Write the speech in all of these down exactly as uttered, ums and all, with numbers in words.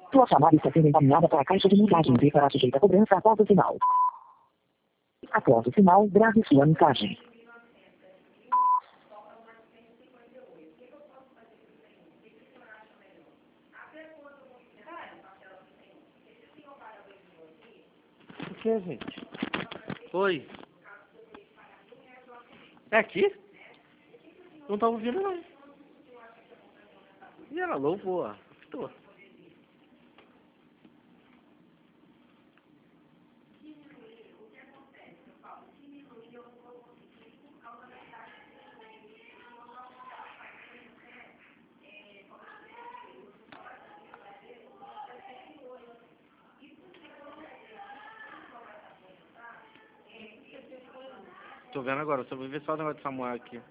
Sua chamada está sendo encaminhada para a caixa de mensagens e será sujeita a cobrança após o sinal. Após o sinal, grave sua mensagem. O que, gente? Oi. É aqui? Não tava ouvindo, não. E ela louvou, ó. Tô. Tô vendo agora, só vou ver só o negócio de Samuel aqui.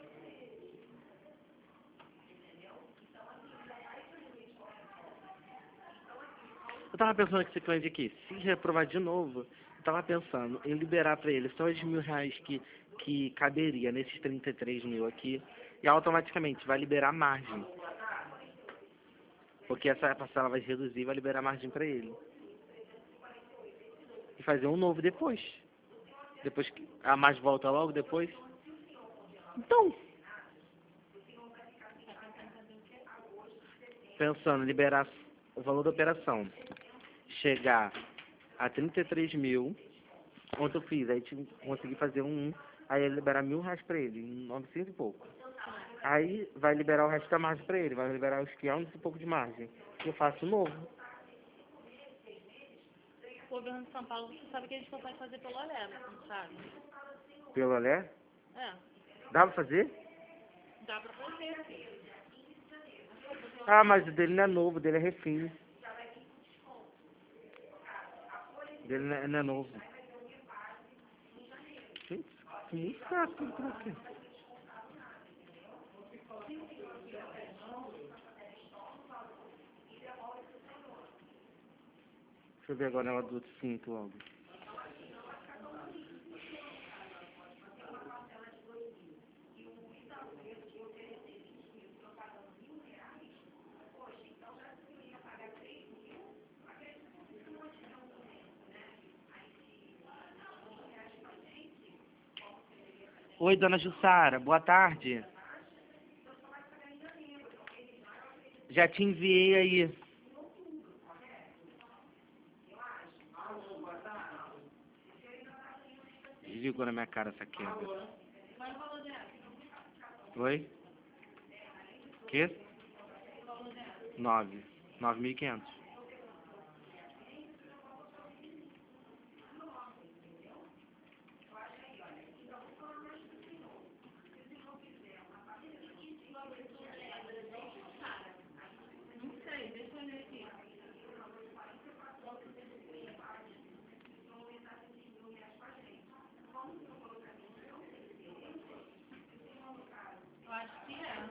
Eu tava pensando que esse cliente aqui, se reprovar de novo, eu tava pensando em liberar pra ele só os mil reais que, que caberia nesses trinta e três mil aqui, e automaticamente vai liberar margem. Porque essa parcela vai reduzir e vai liberar margem pra ele. E fazer um novo depois. Depois que a margem volta logo depois. Então, pensando em liberar o valor da operação, chegar a trinta e três mil, ontem eu fiz, aí tive, consegui fazer um, aí ele liberar mil reais pra ele, em novecentos e pouco. Aí vai liberar o resto da margem pra ele, vai liberar os quinhentos e pouco de margem. Eu faço novo. O governo de São Paulo, você sabe que eles conseguem fazer pelo Alelo, não sabe? Pelo Alé? É, Dá pra fazer? dá pra fazer. Ah, mas o dele não é novo, o dele é refim. O dele não é, não é novo. Gente, que muito caro tudo por aqui. Deixa eu ver agora ela do cinto logo. Oi, dona Jussara, boa tarde. Já te enviei aí. Desligou na minha cara essa queda. Oi? Que? Nove. Nove mil e quinhentos. Eu acho que é.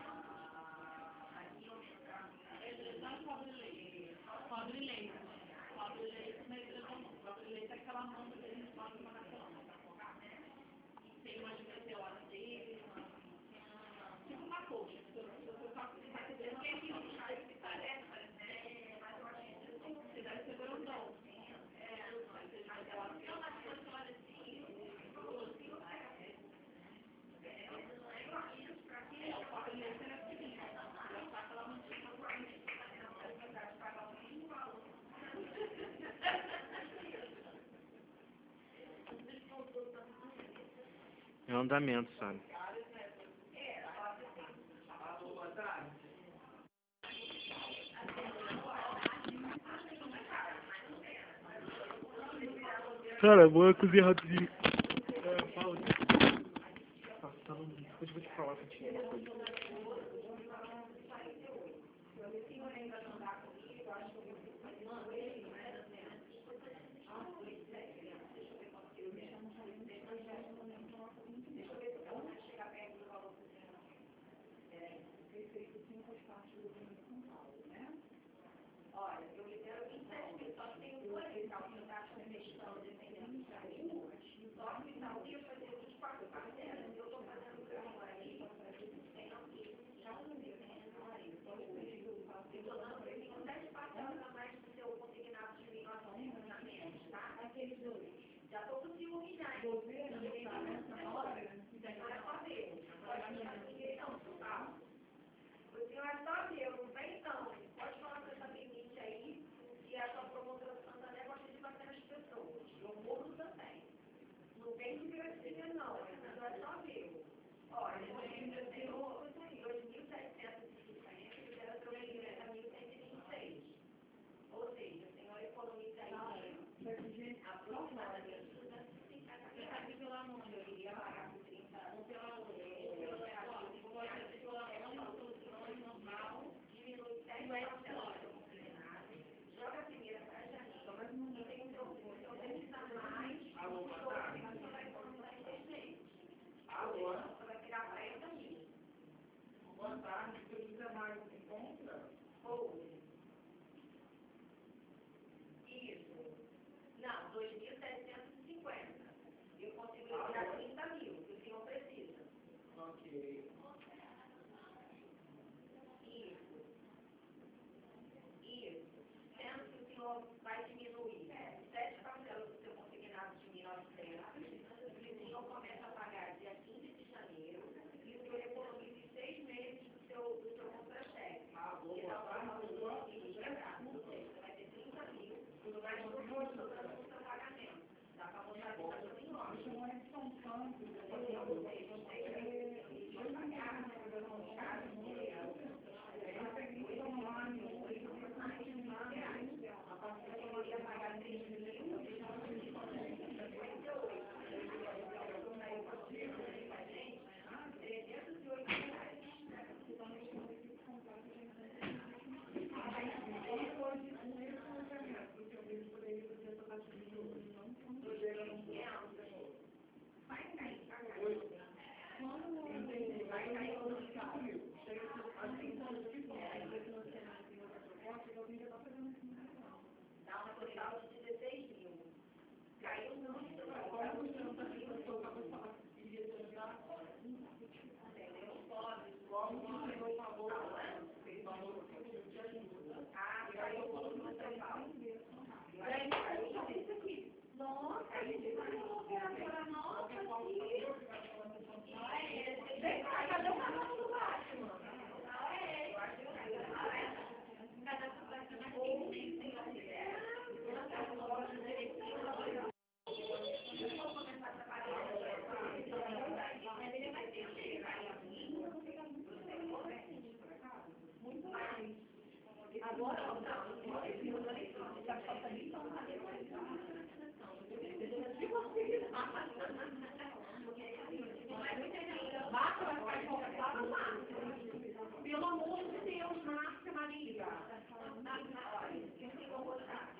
Pobre leite. Pobre leite, mas eu não. Pobre leite é aquela mão que eles botam uma nação. Tem uma de meteora dele, tipo uma coxa. Você só precisa saber o que é que parece. Você deve ser grandão. É um andamento, sabe? Cara, vou cozinhar rapidinho. É, fala. Tá, tá bom. Depois eu vou te falar contigo uma coisa. O senhor é só Deus, não vem então. Pode falar com essa limite aí, e a sua promotora do Santander gosta de bastante pessoas. Eu morro também. Não tem de gracinha, não. O senhor é só Deus. Olha, o senhor tem dois mil setecentos e cinquenta e era para mil cento e vinte e seis. Ou seja, o senhor economiza aí aproximadamente duzentos e cinquenta reais. Eu iria pagar por trinta anos pela normal, diminui sete parcelas. Joga a primeira para a janela e tem um produto. Então, precisa mais, você vai economizar em seis meses. Alô? Você vai tirar quarenta mil. Boa tarde, se você quiser mais, você encontra? Ou. Isso. Não, dois mil setecentos e cinquenta. Eu consigo tirar trinta mil, que o senhor precisa. Ok. Isso. Isso. Sendo que o senhor vai diminuir sete parcelas do seu consignado de mil e novecentos, e o senhor começa a pagar dia quinze de janeiro, e o senhor economiza seis meses do seu, do seu contra-cheque. Ah, boa. Então, você vai ter trinta mil, tudo vai continuar sobrando no seu pagamento. Dá para mostrar que está tudo em ordem. Isso não é tão tanto. Vai pagar, eu peguei online, a partir de eu ia pagar três mil, trezentos e oito reais. Depois de um mês de pagamento, porque eu vejo por aí que eu estou vai cair, vai cair. Entendi, vai cair no cinco mil. Chega a cinco anos de dá uma total de dezesseis mil. Caiu muito. Agora o senhor está falando que queria jogar agora. Entendeu? Pode, logo não pegou o favor. Fez valor que eu te ajudo. Ah, caiu muito no total. Daí caiu isso aqui. Nossa, a gente vai operadora nossa aqui. Vem cá, cadê o canal do Batman? Não é ele. Cada um vai ser mais difícil. Eu vou começar a trabalhar. Ele vai ter que chegar muito mais. Agora, não, já falta nem para fazer mais. Márcia vai ficar confortável, Márcia. Pelo amor de Deus, Márcia Maria. Eu tenho gostar.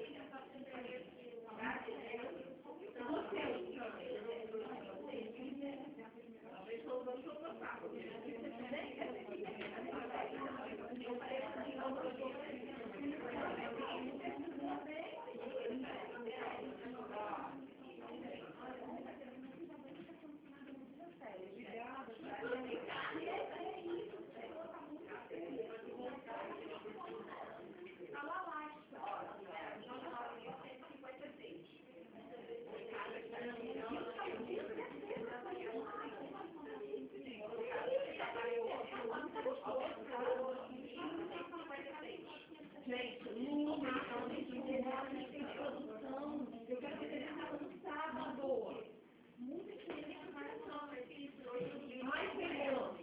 Gente, no Natal de produção, eu quero que você faça no sábado. Muito diferente, mas não, é isso. Mais melhor.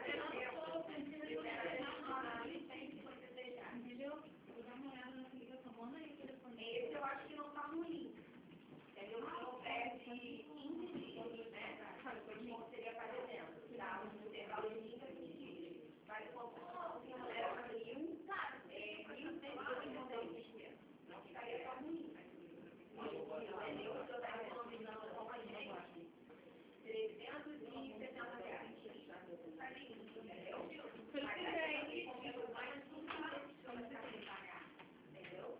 Entendeu? Vou dar uma olhada nessa ligação. Manda aí o telefone. Esse eu acho que não está ruim. Entendeu? Não perde quinze dias, né? Como seria para dezembro. Tá? Um intervalo de quinze dias. Vai comprar uma mulher para mil, é, mil cento e dias. Não ficaria tão ruim. Entendeu? Eu estou economizando com a gente trezentos e setenta reais. Entendeu? Entendeu? Mais um mês para você pagar. Entendeu?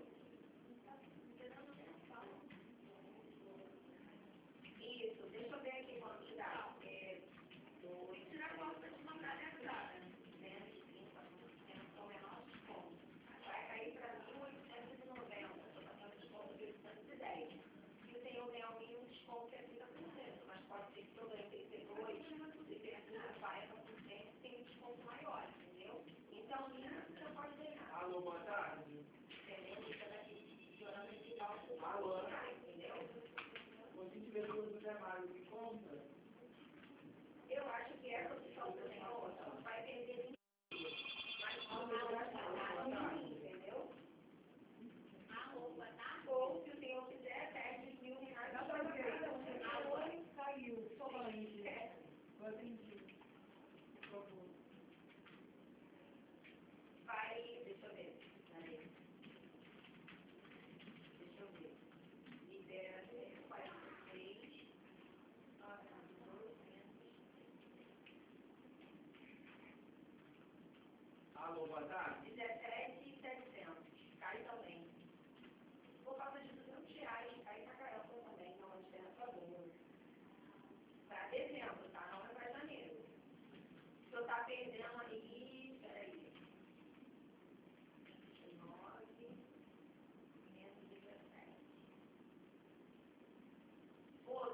Isso, deixa eu ver aqui quanto te dá. É, dois. Tirar a conta de mandar entrada, né? duzentos e trinta por cento com menor desconto. Vai cair para mil oitocentos e noventa, estou fazendo desconto de oitocentos e dez. E o senhor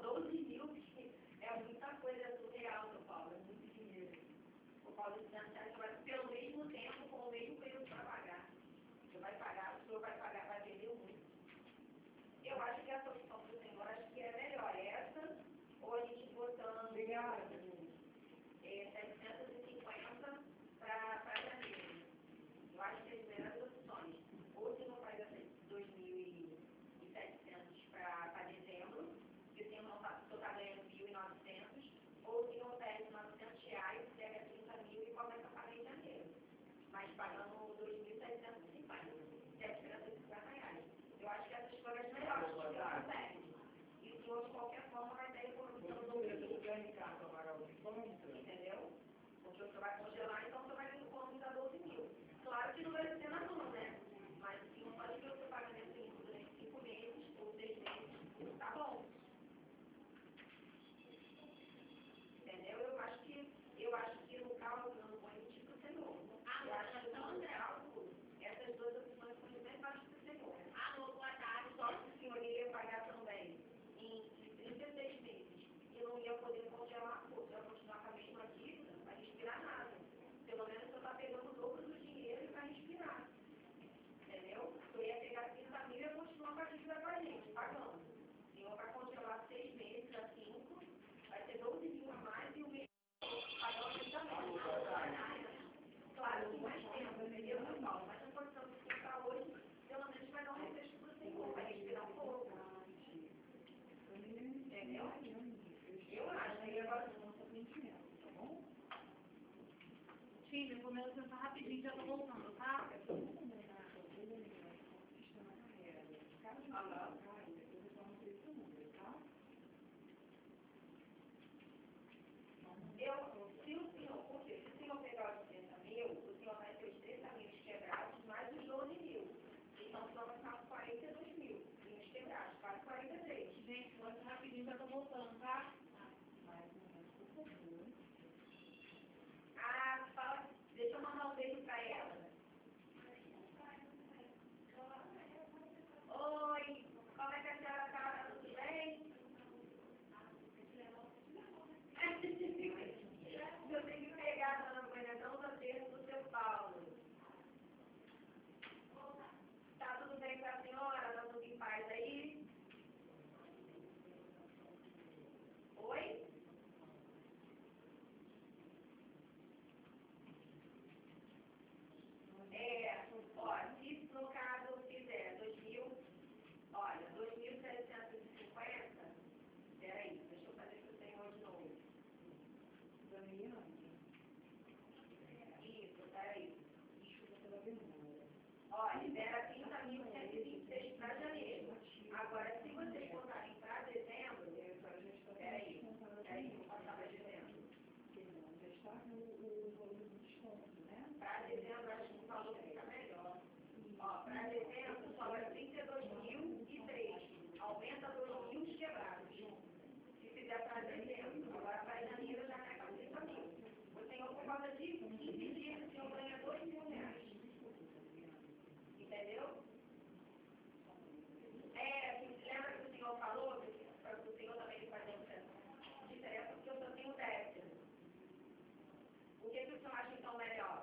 doze mil, que é muita coisa surreal, São Paulo, é muito dinheiro. O Paulo Financiário vai, pelo mesmo tempo, com o mesmo período para pagar. Você vai pagar, o senhor vai pagar, vai vender muito. Eu acho que a solução do senhor, acho que é melhor essa, ou a gente botando é, setecentos e cinquenta para janeiro. Eu acho que é as melhores opções. Ou se não faz essas dois mil e setecentos para dezembro, que o senhor não está tá ganhando mil e novecentos, ou se não pede novecentos reais, pega trinta mil e começa a pagar em janeiro. Mas pagando dois mil setecentos e cinquenta, setecentos e cinquenta reais. Eu acho que essas foram as melhores que o senhor pede. E o senhor, de qualquer forma, vai ter economia no domingo. Entendeu? Porque você vai congelar, então você vai ter economizar doze mil. Claro que não vai ser na mão, né? Mas se não pode ver o seu pagamento em durante cinco meses ou seis meses, tá bom. Entendeu? Eu acho que, eu acho que no cálculo eu não vou emitir para o senhor. Ah, eu acho que no cálculo, essas duas opções são bem baixas para o senhor. Ah, no boa tarde, só que o senhor ia pagar também em trinta e seis meses. E não ia poder congelar, porque ia continuar com a mesma dívida, não vai respirar nada. Pelo menos você está pegando o dobro do dinheiro e vai respirar. Entendeu? Eu ia pegar trinta mil e ia continuar com a dívida com a gente, pagando. E eu vai congelar seis meses a cinco, vai ter doze mil a mais e o mês pagando também. Claro que mais tempo, entendeu, meu Paulo? Mas a condição de ficar hoje, pelo menos vai dar um refresco para o senhor, vai respirar um pouco. Entendeu? Eu acho, aí agora não estou mentindo, tá bom? Filho, vou me sentar rapidinho, já tô voltando, tá? Eu, se o senhor, porque se o senhor pegar os trinta mil, o senhor vai ter os trinta mil quebrados mais os doze mil. Então o senhor vai ficar com quarenta e dois mil. E os quebrados, quase quarenta e três. Gente, vou sentar rapidinho, já tô voltando, tá? Ah, fala, deixa eu mandar um beijo pra ela. Oi, como é que a senhora tá? Tudo bem? Eu tenho que pegar a dona Goianão da terra do seu Paulo. Tá tudo bem com a senhora? Tá tudo em paz aí? Oi? É, ó, se no caso fizer dois mil, olha, dois mil setecentos e cinquenta, peraí, deixa eu fazer isso sem de novo. Isso, peraí. Olha, libera trinta mil cento e vinte e seis para janeiro. Agora, se vocês botarem para dezembro, peraí, peraí, vou passar para dezembro. Para dezembro, acho que o valor fica melhor. Ó, para dezembro, sobra trinta e dois mil e três. Aumenta dois mil quebrados. Se fizer para dezembro, agora para janeiro já cai para trinta mil. O senhor, por causa de quinze dias, o senhor ganha dois mil reais. Entendeu? É, lembra que o senhor falou, para o senhor também fazer uma diferença, porque eu só tenho décimo. O que, que o senhor acha então melhor?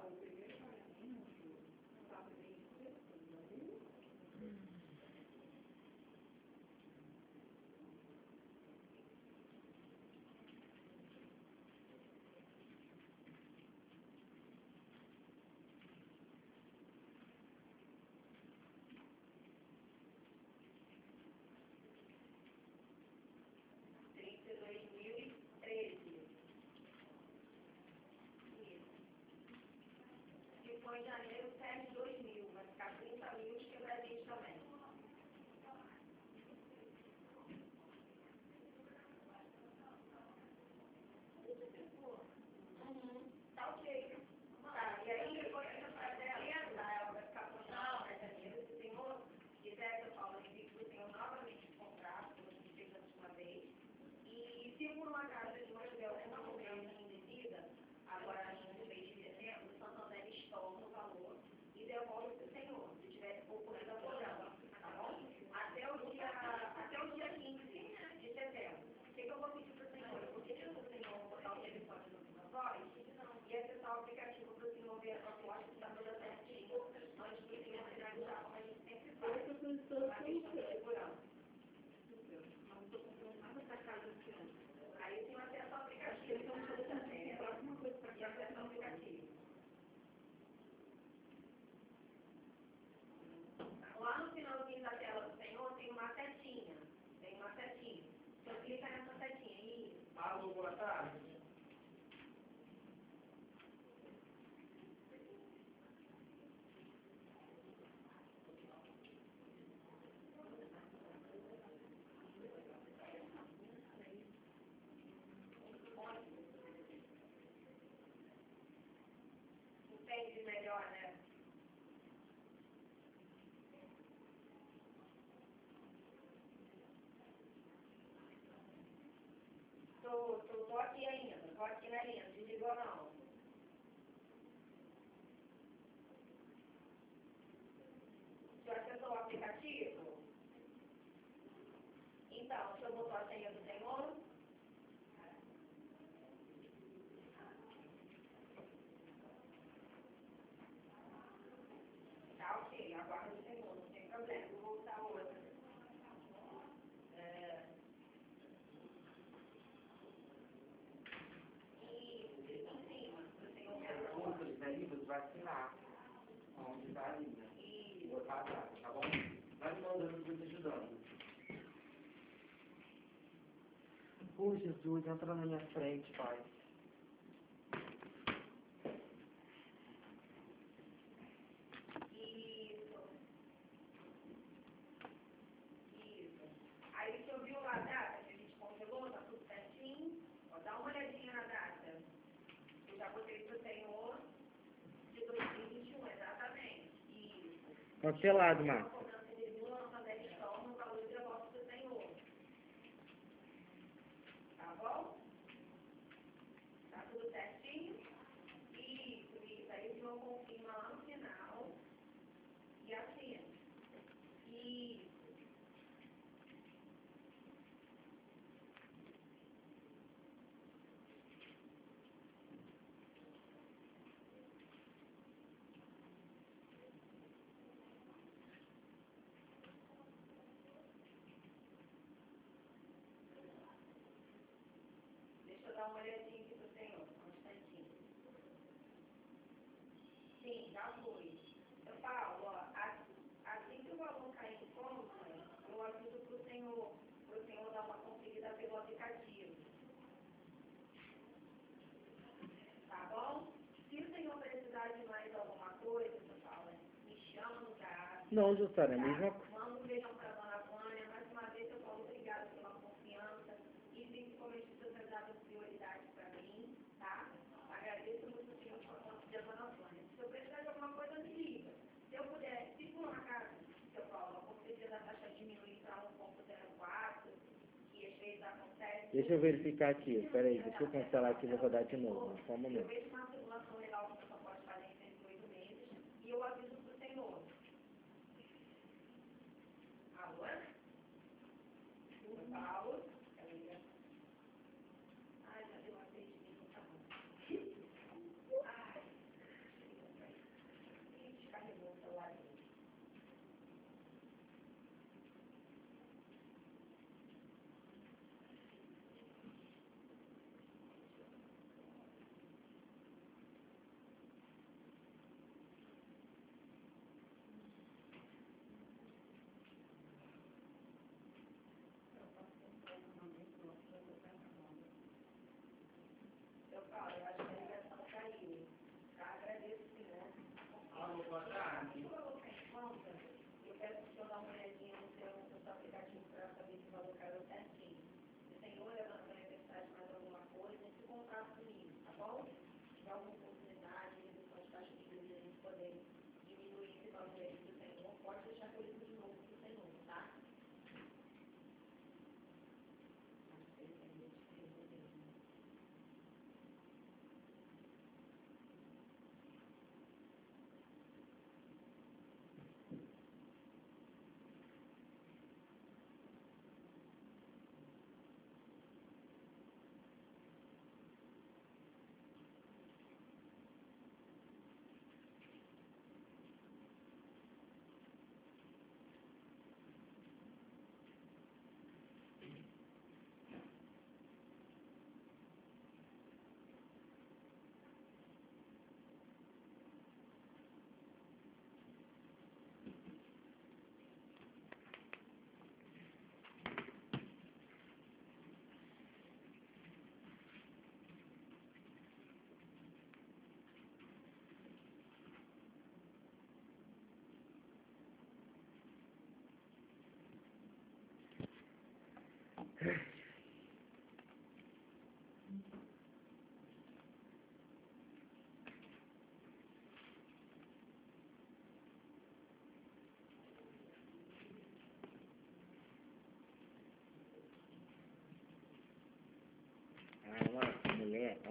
trinta e dois mil e treze. Se for em janeiro, perde dois mil, vai ficar trinta mil quebradinhos também. Uhum. Tá ok. Tá, e aí depois essa frase ela vai ficar com não, para janeiro, se o senhor quiser que eu falo que o senhor novamente comprar, como a gente fez a última vez, e se por uma acaso a gente não tiver alguma mudança indevida, agora no mês de dezembro, o Santander estoura o valor questão de segurança. Não estou comprando nada para casa esse ano. Aí tem acesso ao aplicativo, então eu vou comprar alguma coisa para casa acesso ao aplicativo. Lá no finalzinho da tela do Senhor tem uma setinha. Tem uma setinha. Então clica nessa setinha aí. Alô, boa tarde. Entende melhor, né? Tô, tô, tô aqui ainda, tô aqui na linha, desligou não. Você acessou o aplicativo? Então, você botou a senha do Senhor? Tá ok, aguarda o Senhor, não tem problema, vou voltar outra. É... E em cima, o Senhor quer Outro, isso aí você vai assinar. Onde está a linha. e Botar a data, tá bom? Vai me mandando que eu te ajudando. Ô, Jesus, entra na minha frente, pai. Isso. Isso. Aí você ouviu a data que a gente congelou, tá tudo certinho? Ó, dá uma olhadinha na data. Eu já botei pro Senhor de dois mil e vinte e um, exatamente. Isso. Cancelado, A Marcos. cobrança de mil novecentos e dez no valor de devolve pro Senhor. Tá bom? Tá tudo certinho? Isso, isso. Aí o João confirma lá no final. E assim. Isso. Deixa eu dar uma olhadinha aqui pro Senhor, um instantinho. Sim, já foi. Eu falo, ó, a- assim que o valor cair em conta, eu aviso pro Senhor, pro Senhor dar uma conferida pelo aplicativo. Tá bom? Se o Senhor precisar de mais alguma coisa, você fala, me chama no gato. Não, Jussara, é a Tá? mesma coisa. Manda um beijão pra dona Vânia. Mais uma vez eu falo obrigada pela confiança e principalmente por ter dado prioridade para mim, tá? Agradeço muito o senhor por conta da dona Vânia. Se eu precisar de alguma coisa, me liga. Se eu puder, se por um acaso, se eu falo, a conferência da taxa diminuir para um ponto zero quatro, que às vezes acontece. Deixa eu verificar aqui. Peraí, deixa eu cancelar aqui e vou rodar de novo. Só um Eu momento. vejo uma circulação legal que você só pode fazer em cento e oito meses e eu aviso para o senhor. Alô? Eu falo. Ai, já deu uma vez de mim, tá bom. Ai, ih, descarregou o celular.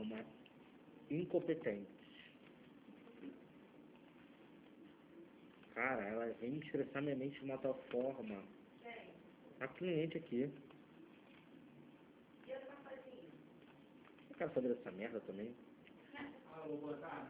uma incompetente. Cara, ela vem me estressar minha mente de uma tal forma. A cliente aqui. Eu quero saber dessa merda também. Alô, boa tarde.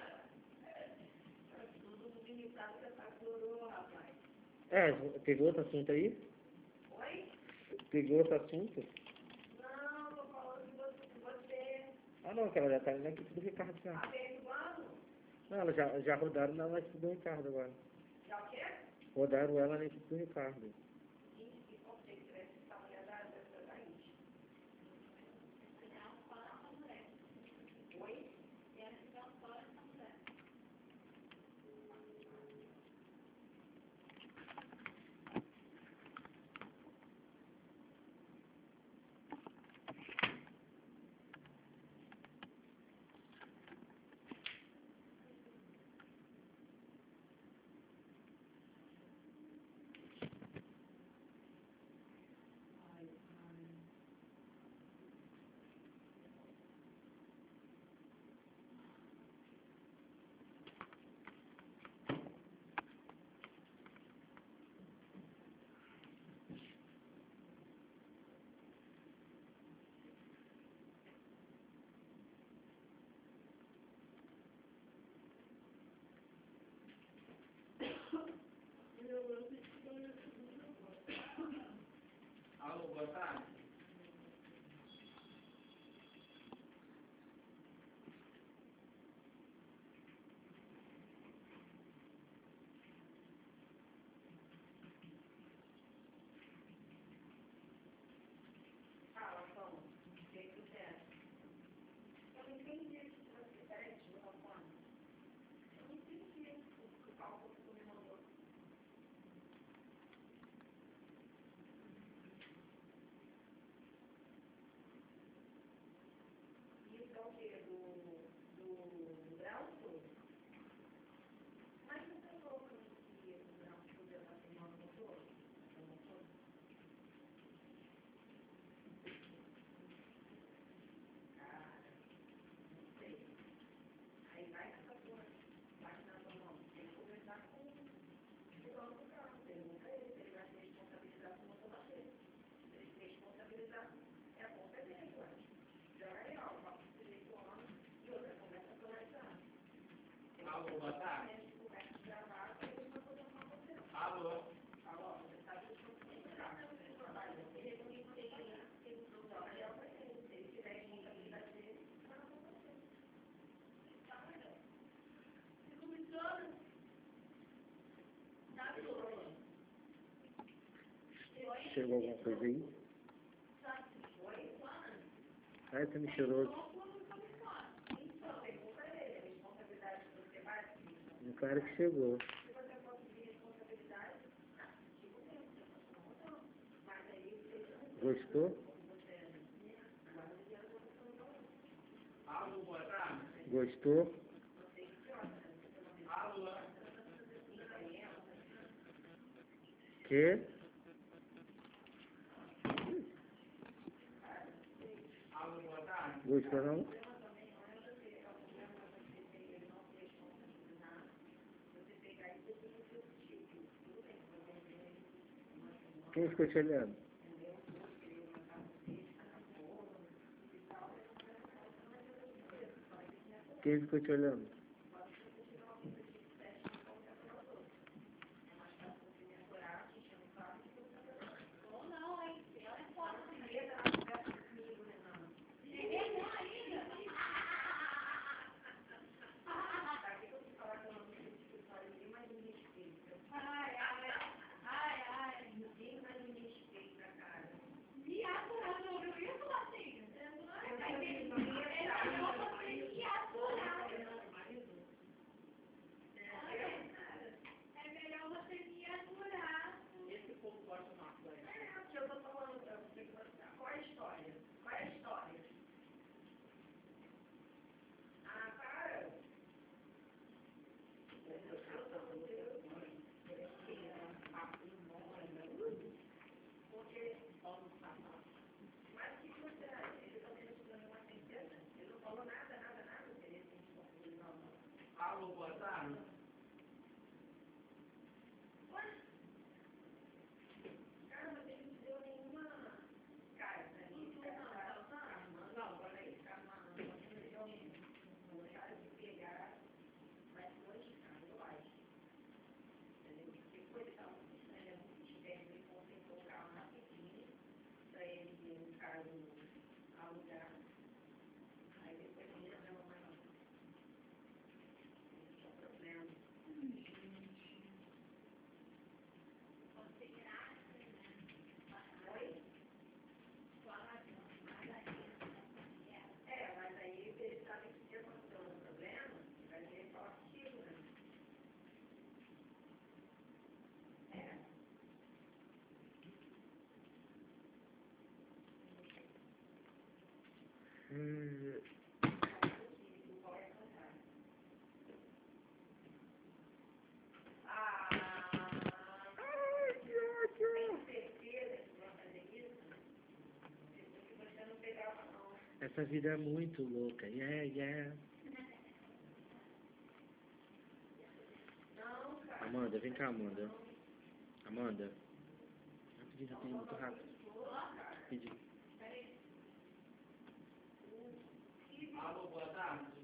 É, pegou outro assunto aí? Oi? Pegou outro assunto? Não, tô falando de você. de você. Ah não, que ela já tá indo na equipe do Ricardo já. Tá perdoando? Não, ela já, já rodaram na equipe do Ricardo agora. Já o quê? Rodaram ela na equipe do Ricardo. E você que tivesse essa mulher da da Thaís. Oi? Alô, boa tarde. Fala, Tom. O que que você acha? Eu não entendi o que você pede, meu telefone. Eu não entendi o cálculo que você me mandou. Isso é o quê? Do, do Grauso? Mas você falou pra mim que o Grauso podia estar firmando o motor? O motor? Cara, não sei. Aí vai nessa sua, vai na sua mão. Tem que conversar com o dono do carro. Pergunta ele se ele vai se responsabilizar por motor bater. Se ele se responsabilizar, é a conta dele, ué. Joga aí, ó, o papo de direito homem e outra conversa conversando. Alô, boa tarde. Conversa gravada e ele vai poder falar com você. Alô. Alô, você sabe o que eu vou explicar. Ele não me tem que joga aí, ó, pra ele. Se ele tiver responsabilidade dele, vai com você. Tá melhor. Fico me dando. Tá melhor. Chegou alguma coisa aí? Oi? Ai, tá mentiroso. Então, pergunta a ele, a responsabilidade que você vai assumir. Um cara que chegou. Se você conseguir responsabilidade, tipo, tem que ter uma promoção. Mas aí, você Gostou? Alô, boa tarde. Gostou? Alô. Que? Alô, boa tarde. Gostou não? Quem ficou te olhando? Quem ficou te olhando? Essa vida é muito louca. Yeah, yeah. Amanda, vem cá, Amanda. Amanda. Rapidinho, rapidinho, muito rápido. Rapidinho. Alô, boa tarde.